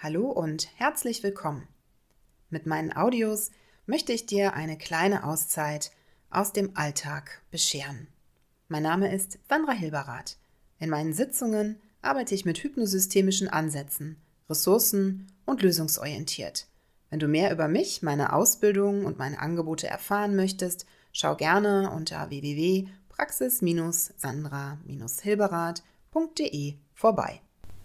Hallo und herzlich willkommen. Mit meinen Audios möchte ich dir eine kleine Auszeit aus dem Alltag bescheren. Mein Name ist Sandra Hilberath. In meinen Sitzungen arbeite ich mit hypnosystemischen Ansätzen, ressourcen- und lösungsorientiert. Wenn du mehr über mich, meine Ausbildung und meine Angebote erfahren möchtest, schau gerne unter www.praxis-sandra-hilberath.de vorbei.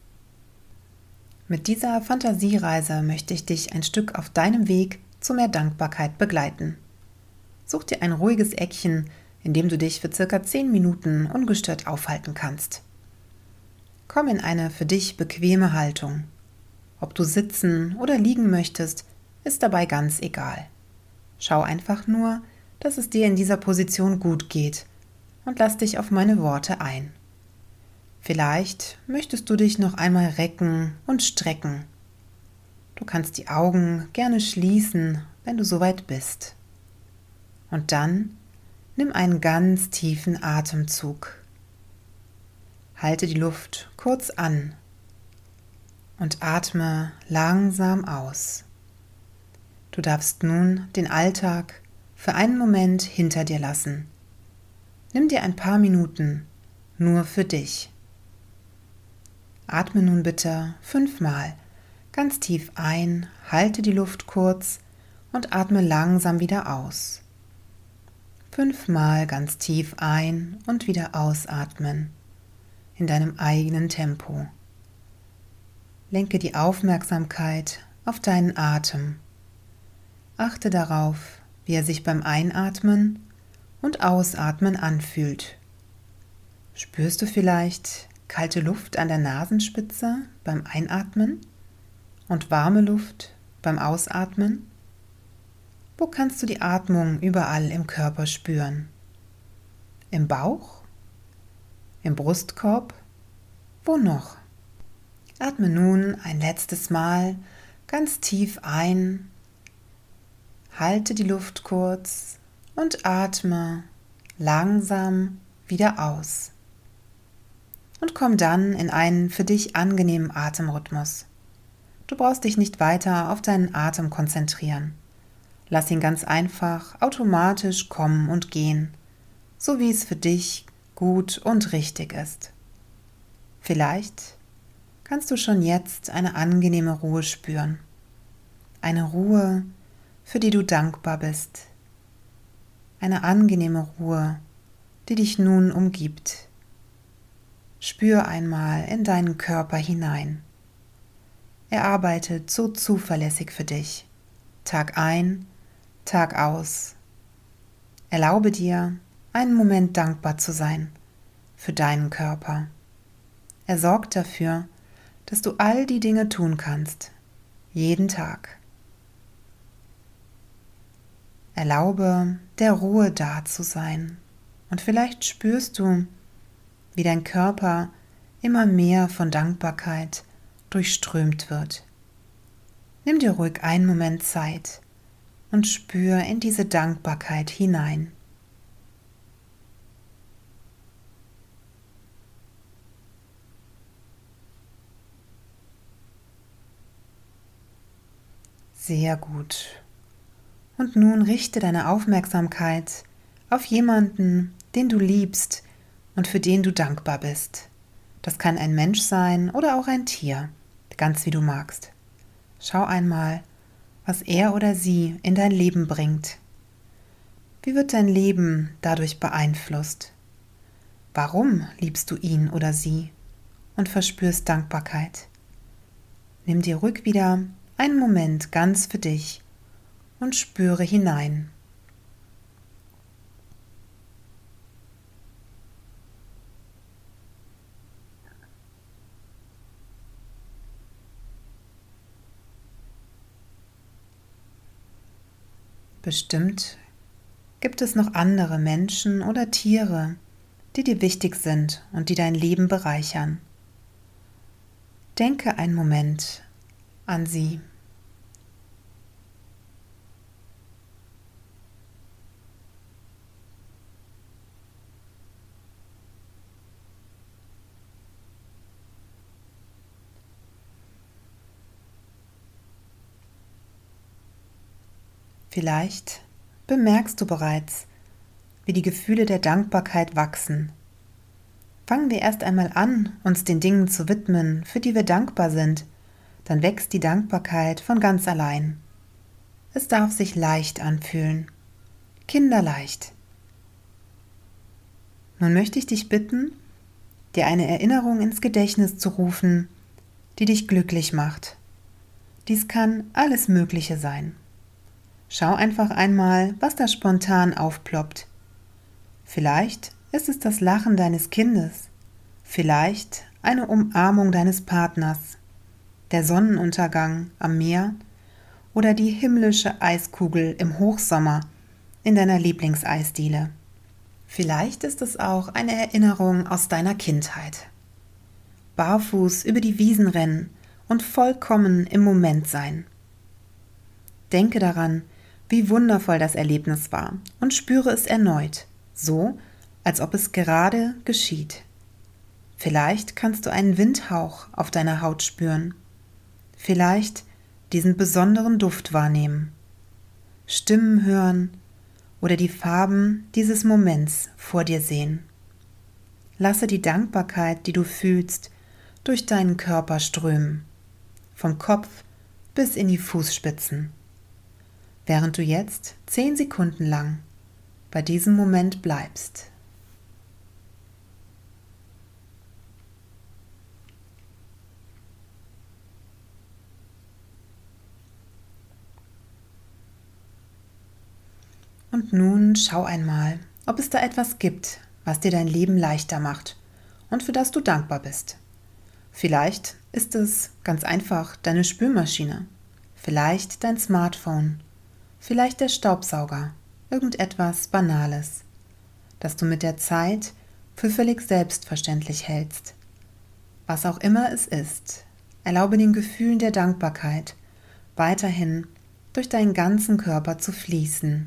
Mit dieser Fantasiereise möchte ich dich ein Stück auf deinem Weg zu mehr Dankbarkeit begleiten. Such dir ein ruhiges Eckchen, in dem du dich für circa 10 Minuten ungestört aufhalten kannst. Komm in eine für dich bequeme Haltung. Ob du sitzen oder liegen möchtest, ist dabei ganz egal. Schau einfach nur, dass es dir in dieser Position gut geht und lass dich auf meine Worte ein. Vielleicht möchtest du dich noch einmal recken und strecken. Du kannst die Augen gerne schließen, wenn du soweit bist. Und dann nimm einen ganz tiefen Atemzug. Halte die Luft kurz an und atme langsam aus. Du darfst nun den Alltag für einen Moment hinter dir lassen. Nimm dir ein paar Minuten nur für dich. Atme nun bitte 5-mal ganz tief ein, halte die Luft kurz und atme langsam wieder aus. 5-mal ganz tief ein und wieder ausatmen, in deinem eigenen Tempo. Lenke die Aufmerksamkeit auf deinen Atem. Achte darauf, wie er sich beim Einatmen und Ausatmen anfühlt. Spürst du vielleicht kalte Luft an der Nasenspitze beim Einatmen und warme Luft beim Ausatmen? Wo kannst du die Atmung überall im Körper spüren? Im Bauch? Im Brustkorb? Wo noch? Atme nun ein letztes Mal ganz tief ein, halte die Luft kurz und atme langsam wieder aus. Und komm dann in einen für dich angenehmen Atemrhythmus. Du brauchst dich nicht weiter auf deinen Atem konzentrieren. Lass ihn ganz einfach automatisch kommen und gehen, so wie es für dich gut und richtig ist. Vielleicht kannst du schon jetzt eine angenehme Ruhe spüren. Eine Ruhe, für die du dankbar bist. Eine angenehme Ruhe, die dich nun umgibt. Spür einmal in deinen Körper hinein. Er arbeitet so zuverlässig für dich, Tag ein, Tag aus. Erlaube dir, einen Moment dankbar zu sein für deinen Körper. Er sorgt dafür, dass du all die Dinge tun kannst, jeden Tag. Erlaube, der Ruhe da zu sein. Und vielleicht spürst du, wie dein Körper immer mehr von Dankbarkeit durchströmt wird. Nimm dir ruhig einen Moment Zeit und spür in diese Dankbarkeit hinein. Sehr gut. Und nun richte deine Aufmerksamkeit auf jemanden, den du liebst und für den du dankbar bist. Das kann ein Mensch sein oder auch ein Tier, ganz wie du magst. Schau einmal, was er oder sie in dein Leben bringt. Wie wird dein Leben dadurch beeinflusst? Warum liebst du ihn oder sie und verspürst Dankbarkeit? Nimm dir ruhig wieder einen Moment ganz für dich und spüre hinein. Bestimmt gibt es noch andere Menschen oder Tiere, die dir wichtig sind und die dein Leben bereichern. Denke einen Moment an sie. Vielleicht bemerkst du bereits, wie die Gefühle der Dankbarkeit wachsen. Fangen wir erst einmal an, uns den Dingen zu widmen, für die wir dankbar sind, dann wächst die Dankbarkeit von ganz allein. Es darf sich leicht anfühlen, kinderleicht. Nun möchte ich dich bitten, dir eine Erinnerung ins Gedächtnis zu rufen, die dich glücklich macht. Dies kann alles Mögliche sein. Schau einfach einmal, was da spontan aufploppt. Vielleicht ist es das Lachen deines Kindes, vielleicht eine Umarmung deines Partners, der Sonnenuntergang am Meer oder die himmlische Eiskugel im Hochsommer in deiner Lieblingseisdiele. Vielleicht ist es auch eine Erinnerung aus deiner Kindheit. Barfuß über die Wiesen rennen und vollkommen im Moment sein. Denke daran, wie wundervoll das Erlebnis war und spüre es erneut, so als ob es gerade geschieht. Vielleicht kannst du einen Windhauch auf deiner Haut spüren. Vielleicht diesen besonderen Duft wahrnehmen. Stimmen hören oder die Farben dieses Moments vor dir sehen. Lasse die Dankbarkeit, die du fühlst, durch deinen Körper strömen, vom Kopf bis in die Fußspitzen, während du jetzt 10 Sekunden lang bei diesem Moment bleibst. Und nun schau einmal, ob es da etwas gibt, was dir dein Leben leichter macht und für das du dankbar bist. Vielleicht ist es ganz einfach deine Spülmaschine, vielleicht dein Smartphone, vielleicht der Staubsauger, irgendetwas Banales, das du mit der Zeit für völlig selbstverständlich hältst. Was auch immer es ist, erlaube den Gefühlen der Dankbarkeit weiterhin durch deinen ganzen Körper zu fließen.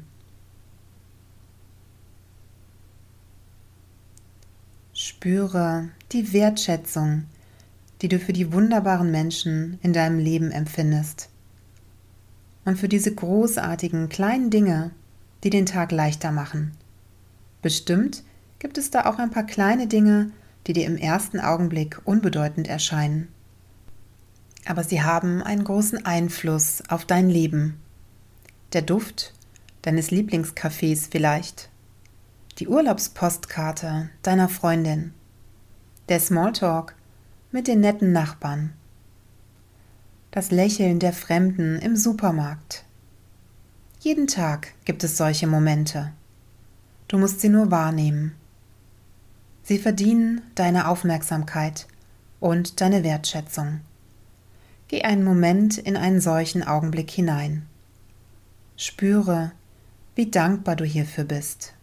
Spüre die Wertschätzung, die du für die wunderbaren Menschen in deinem Leben empfindest und für diese großartigen kleinen Dinge, die den Tag leichter machen. Bestimmt gibt es da auch ein paar kleine Dinge, die dir im ersten Augenblick unbedeutend erscheinen. Aber sie haben einen großen Einfluss auf dein Leben. Der Duft deines Lieblingscafés vielleicht, die Urlaubspostkarte deiner Freundin, der Smalltalk mit den netten Nachbarn, das Lächeln der Fremden im Supermarkt. Jeden Tag gibt es solche Momente. Du musst sie nur wahrnehmen. Sie verdienen deine Aufmerksamkeit und deine Wertschätzung. Geh einen Moment in einen solchen Augenblick hinein. Spüre, wie dankbar du hierfür bist.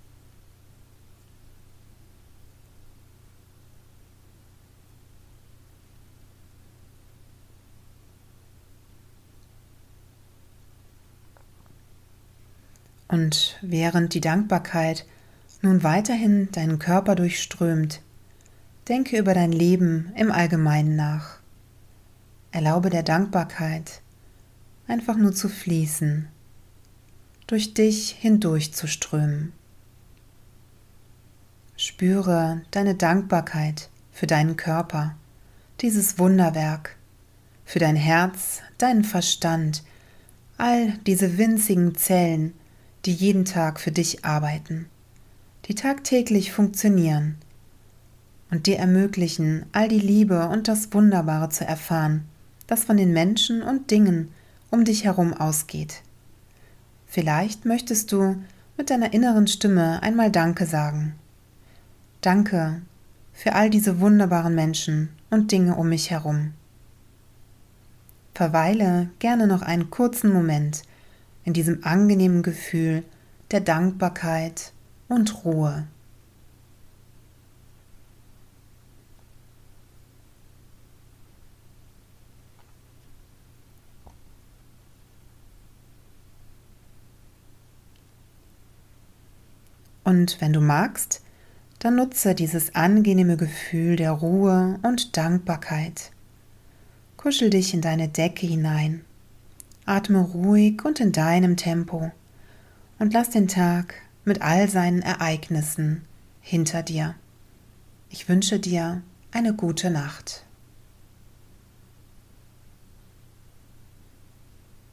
Und während die Dankbarkeit nun weiterhin deinen Körper durchströmt, denke über dein Leben im Allgemeinen nach. Erlaube der Dankbarkeit, einfach nur zu fließen, durch dich hindurch zu strömen. Spüre deine Dankbarkeit für deinen Körper, dieses Wunderwerk, für dein Herz, deinen Verstand, all diese winzigen Zellen, die jeden Tag für dich arbeiten, die tagtäglich funktionieren und dir ermöglichen, all die Liebe und das Wunderbare zu erfahren, das von den Menschen und Dingen um dich herum ausgeht. Vielleicht möchtest du mit deiner inneren Stimme einmal Danke sagen. Danke für all diese wunderbaren Menschen und Dinge um mich herum. Verweile gerne noch einen kurzen Moment in diesem angenehmen Gefühl der Dankbarkeit und Ruhe. Und wenn du magst, dann nutze dieses angenehme Gefühl der Ruhe und Dankbarkeit. Kuschel dich in deine Decke hinein. Atme ruhig und in deinem Tempo und lass den Tag mit all seinen Ereignissen hinter dir. Ich wünsche dir eine gute Nacht.